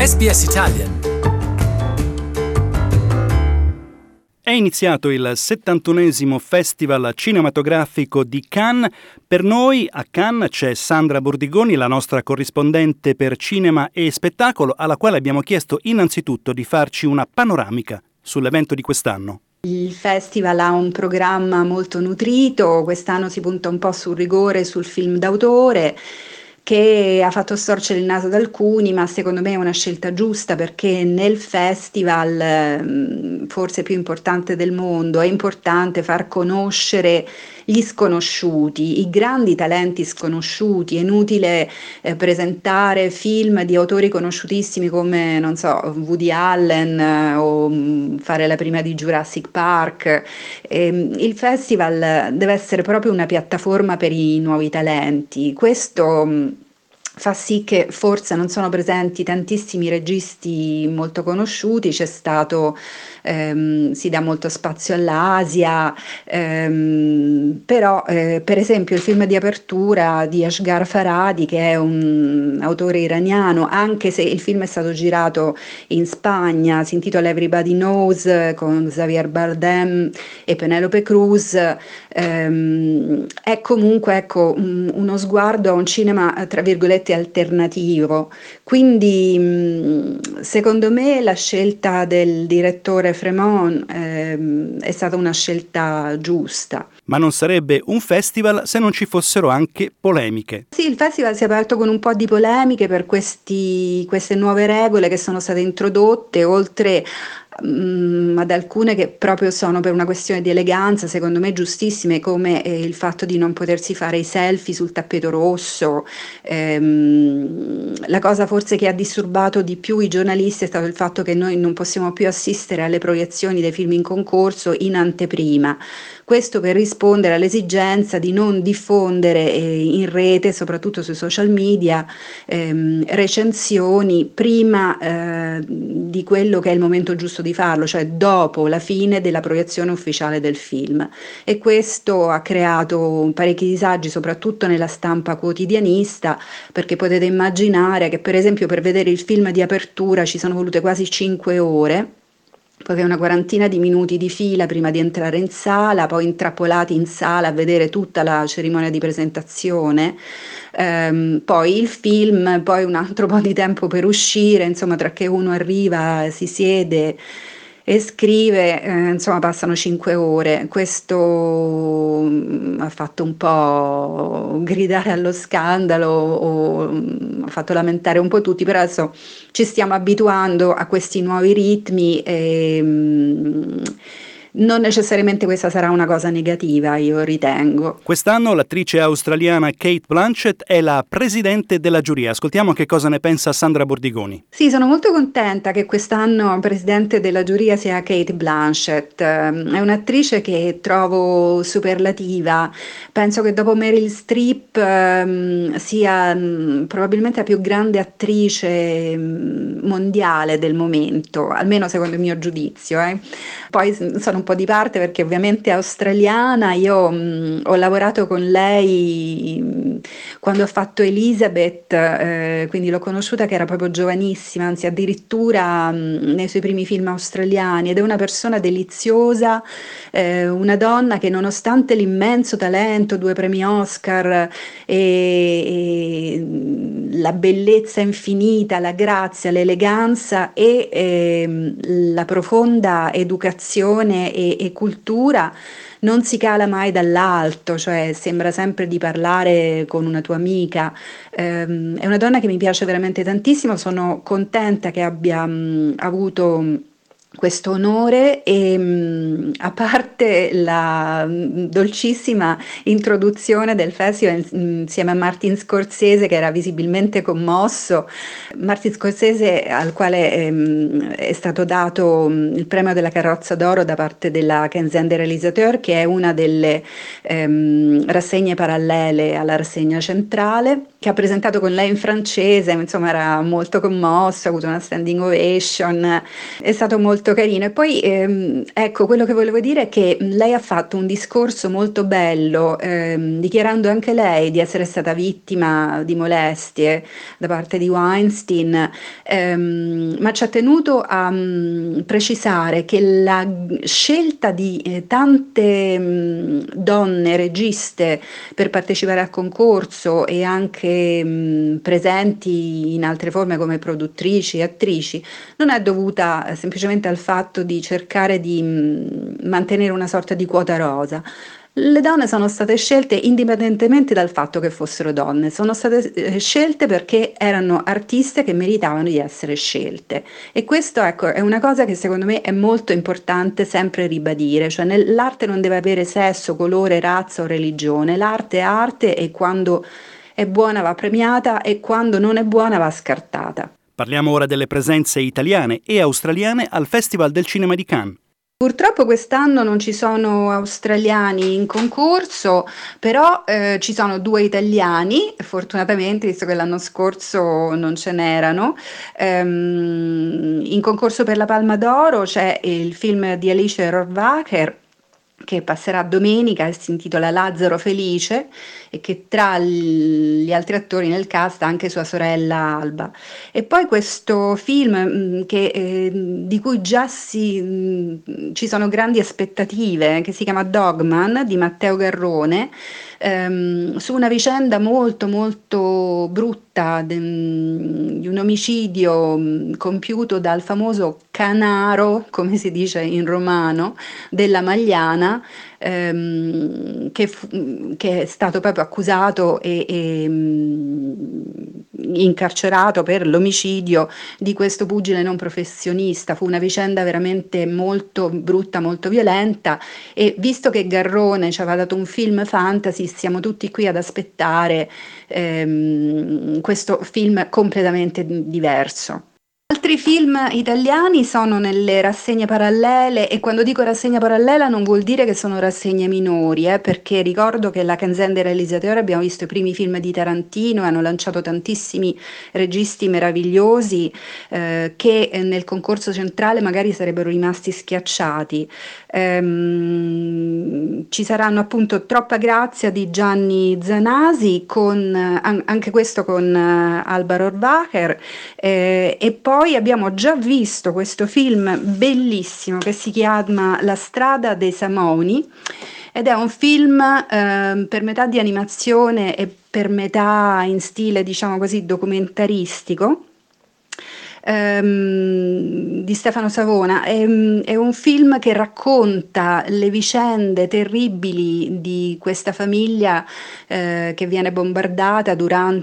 SBS Italian. È iniziato il 71esimo Festival cinematografico di Cannes. Per noi a Cannes c'è Sandra Bordigoni, la nostra corrispondente per cinema e spettacolo, alla quale abbiamo chiesto innanzitutto di farci una panoramica sull'evento di quest'anno. Il festival ha un programma molto nutrito, quest'anno si punta un po' sul rigore, sul film d'autore, che ha fatto storcere il naso ad alcuni, ma secondo me è una scelta giusta perché nel festival, forse più importante del mondo, è importante far conoscere gli sconosciuti, i grandi talenti sconosciuti. È inutile presentare film di autori conosciutissimi come, non so, Woody Allen o fare la prima di Jurassic Park. Il festival deve essere proprio una piattaforma per i nuovi talenti. Questo fa sì che forse non sono presenti tantissimi registi molto conosciuti, c'è stato, si dà molto spazio all'Asia, però per esempio il film di apertura di Asghar Farhadi, che è un autore iraniano, anche se il film è stato girato in Spagna, si intitola Everybody Knows, con Javier Bardem e Penelope Cruz, è comunque, ecco, uno sguardo a un cinema tra virgolette alternativo. Quindi secondo me la scelta del direttore Fremont è stata una scelta giusta. Ma non sarebbe un festival se non ci fossero anche polemiche. Sì, il festival si è aperto con un po' di polemiche per queste nuove regole che sono state introdotte, oltre ad alcune che proprio sono per una questione di eleganza, secondo me giustissime, come il fatto di non potersi fare i selfie sul tappeto rosso. La cosa forse che ha disturbato di più i giornalisti è stato il fatto che noi non possiamo più assistere alle proiezioni dei film in concorso in anteprima. Questo per rispondere all'esigenza di non diffondere in rete, soprattutto sui social media, recensioni prima di quello che è il momento giusto di farlo, cioè dopo la fine della proiezione ufficiale del film. E questo ha creato parecchi disagi, soprattutto nella stampa quotidianista, perché potete immaginare che per esempio per vedere il film di apertura ci sono volute quasi 5 ore, poi una quarantina di minuti di fila prima di entrare in sala, poi intrappolati in sala a vedere tutta la cerimonia di presentazione, poi il film, poi un altro po' di tempo per uscire, insomma, tra che uno arriva, si siede e scrive, insomma, passano 5 ore. Questo ha fatto un po' gridare allo scandalo, ha fatto lamentare un po' tutti, però adesso ci stiamo abituando a questi nuovi ritmi e non necessariamente questa sarà una cosa negativa, io ritengo. Quest'anno l'attrice australiana Cate Blanchett è la presidente della giuria. Ascoltiamo che cosa ne pensa Sandra Bordigoni. Sì, sono molto contenta che quest'anno presidente della giuria sia Cate Blanchett. È un'attrice che trovo superlativa. Penso che dopo Meryl Streep sia probabilmente la più grande attrice mondiale del momento, almeno secondo il mio giudizio. Poi sono un po' di parte perché ovviamente è australiana. Io ho lavorato con lei quando ho fatto Elizabeth, quindi l'ho conosciuta che era proprio giovanissima, anzi addirittura nei suoi primi film australiani, ed è una persona deliziosa, una donna che nonostante l'immenso talento, 2 premi Oscar e la bellezza infinita, la grazia, l'eleganza e la profonda educazione e cultura, non si cala mai dall'alto, cioè sembra sempre di parlare con una tua amica. È una donna che mi piace veramente tantissimo, sono contenta che abbia avuto questo onore e a parte la dolcissima introduzione del festival insieme a Martin Scorsese, che era visibilmente commosso. Martin Scorsese, al quale è stato dato il premio della Carrozza d'Oro da parte della Quinzaine des Réalisateurs, che è una delle rassegne parallele alla rassegna centrale. che ha presentato con lei in francese, insomma era molto commosso, ha avuto una standing ovation, è stato molto carino. E poi ecco, quello che volevo dire è che lei ha fatto un discorso molto bello, dichiarando anche lei di essere stata vittima di molestie da parte di Weinstein, ma ci ha tenuto a precisare che la scelta di tante donne registe per partecipare al concorso e anche presenti in altre forme come produttrici e attrici, non è dovuta semplicemente al fatto di cercare di mantenere una sorta di quota rosa. Le donne sono state scelte indipendentemente dal fatto che fossero donne, sono state scelte perché erano artiste che meritavano di essere scelte. E questo, ecco, è una cosa che secondo me è molto importante sempre ribadire, cioè l'arte non deve avere sesso, colore, razza o religione, l'arte è arte e quando è buona va premiata e quando non è buona va scartata. Parliamo ora delle presenze italiane e australiane al Festival del Cinema di Cannes. Purtroppo quest'anno non ci sono australiani in concorso, però ci sono due italiani, fortunatamente, visto che l'anno scorso non ce n'erano. In concorso per la Palma d'Oro c'è il film di Alice Rohrwacher che passerà domenica e si intitola Lazzaro Felice e che tra gli altri attori nel cast ha anche sua sorella Alba. E poi questo film di cui già ci sono grandi aspettative, che si chiama Dogman di Matteo Garrone, su una vicenda molto molto brutta di un omicidio compiuto dal famoso Canaro, come si dice in romano, della Magliana, che è stato proprio accusato e incarcerato per l'omicidio di questo pugile non professionista. Fu una vicenda veramente molto brutta, molto violenta e visto che Garrone ci aveva dato un film fantasy, siamo tutti qui ad aspettare questo film completamente diverso. Altri film italiani sono nelle rassegne parallele e quando dico rassegna parallela non vuol dire che sono rassegne minori, perché ricordo che la Canzone dei realizzatori abbiamo visto i primi film di Tarantino e hanno lanciato tantissimi registi meravigliosi che nel concorso centrale magari sarebbero rimasti schiacciati. Ci saranno appunto Troppa grazia di Gianni Zanasi, anche questo con Alba Rohrwacher, e poi abbiamo già visto questo film bellissimo che si chiama La strada dei Samoni ed è un film per metà di animazione e per metà in stile, diciamo così, documentaristico di Stefano Savona. È un film che racconta le vicende terribili di questa famiglia che viene bombardata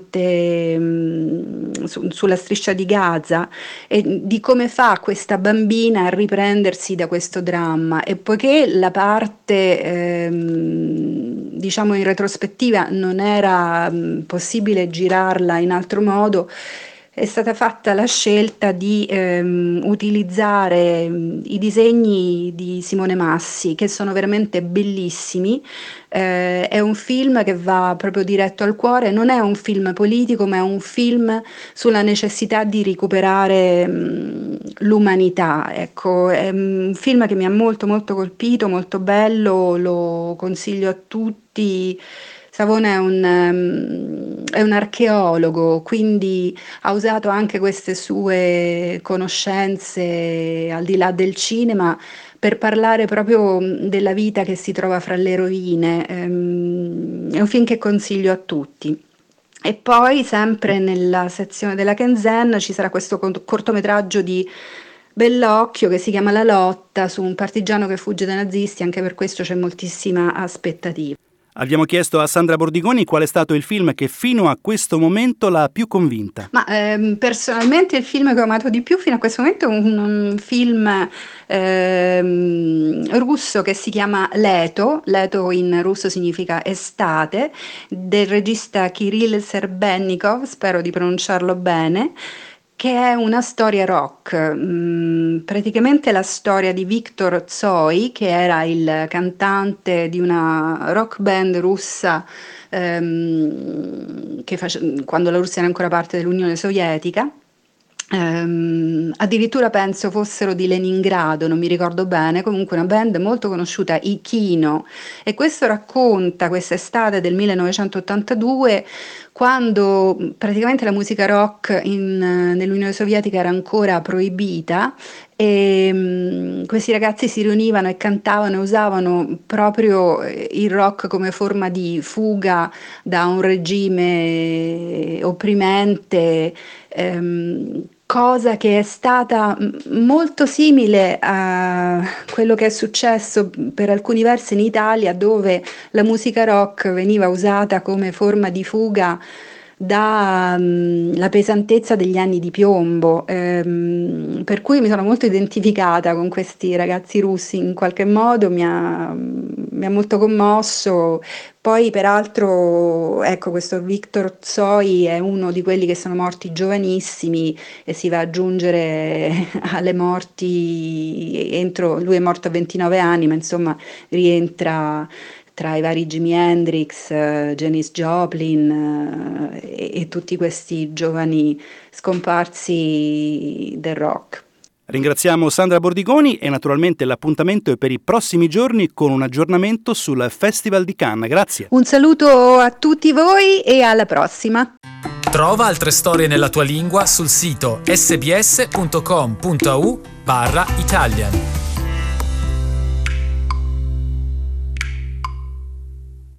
sulla striscia di Gaza e di come fa questa bambina a riprendersi da questo dramma. E poiché la parte diciamo in retrospettiva non era possibile girarla in altro modo, è stata fatta la scelta di utilizzare i disegni di Simone Massi, che sono veramente bellissimi. È un film che va proprio diretto al cuore, non è un film politico, ma è un film sulla necessità di recuperare l'umanità. Ecco, è un film che mi ha molto molto colpito, molto bello, lo consiglio a tutti. Savona è un archeologo, quindi ha usato anche queste sue conoscenze al di là del cinema per parlare proprio della vita che si trova fra le rovine. È un film che consiglio a tutti. E poi, sempre nella sezione della Kenzen, ci sarà questo cortometraggio di Bellocchio che si chiama La lotta su un partigiano che fugge dai nazisti, anche per questo c'è moltissima aspettativa. Abbiamo chiesto a Sandra Bordigoni qual è stato il film che fino a questo momento l'ha più convinta. Ma personalmente il film che ho amato di più fino a questo momento è un film russo che si chiama Leto, Leto in russo significa estate, del regista Kirill Serbennikov, spero di pronunciarlo bene, che è una storia rock, praticamente la storia di Viktor Tsoi, che era il cantante di una rock band russa quando la Russia era ancora parte dell'Unione Sovietica. Addirittura penso fossero di Leningrado, non mi ricordo bene, comunque una band molto conosciuta, i Kino, e questo racconta quest'estate del 1982, quando praticamente la musica rock nell'Unione Sovietica era ancora proibita e questi ragazzi si riunivano e cantavano e usavano proprio il rock come forma di fuga da un regime opprimente, cosa che è stata molto simile a quello che è successo per alcuni versi in Italia, dove la musica rock veniva usata come forma di fuga dalla pesantezza degli anni di piombo, per cui mi sono molto identificata con questi ragazzi russi, in qualche modo mi ha molto commosso. Poi peraltro, ecco, questo Viktor Tsoi è uno di quelli che sono morti giovanissimi e si va ad aggiungere alle morti lui è morto a 29 anni, ma insomma rientra tra i vari Jimi Hendrix, Janis Joplin, e tutti questi giovani scomparsi del rock. Ringraziamo Sandra Bordigoni e naturalmente l'appuntamento è per i prossimi giorni con un aggiornamento sul Festival di Cannes. Grazie. Un saluto a tutti voi e alla prossima. Trova altre storie nella tua lingua sul sito sbs.com.au/Italian.